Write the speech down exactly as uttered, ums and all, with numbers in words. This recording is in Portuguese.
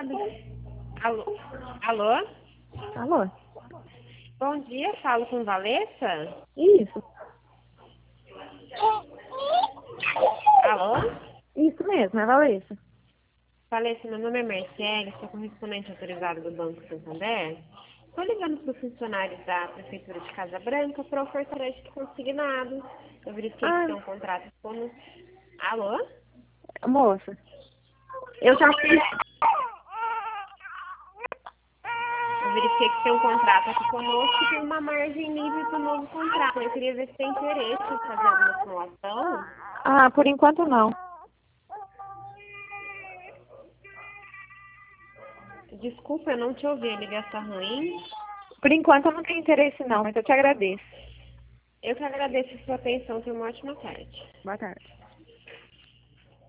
ligado. Alô? Alô? Alô? Bom dia, falo com Valessa? Isso. Alô? Isso mesmo, é Valessa. Valessa, meu nome é Marcele, sou correspondente autorizado do Banco Santander. Estou ligando para os funcionários da Prefeitura de Casa Branca para ofertar crédito consignado. Eu verifiquei que Ah, tem um contrato com... Alô? moça, eu já fiz. Eu verifiquei que tem um contrato aqui conosco e tem uma margem livre para o novo contrato. Eu queria ver se tem interesse em fazer alguma simulação. Ah, por enquanto não. Desculpa, eu não te ouvi, a ligação ruim. Por enquanto eu não tenho interesse não, mas eu te agradeço. Eu que agradeço a sua atenção. Tenha uma ótima tarde. Boa tarde.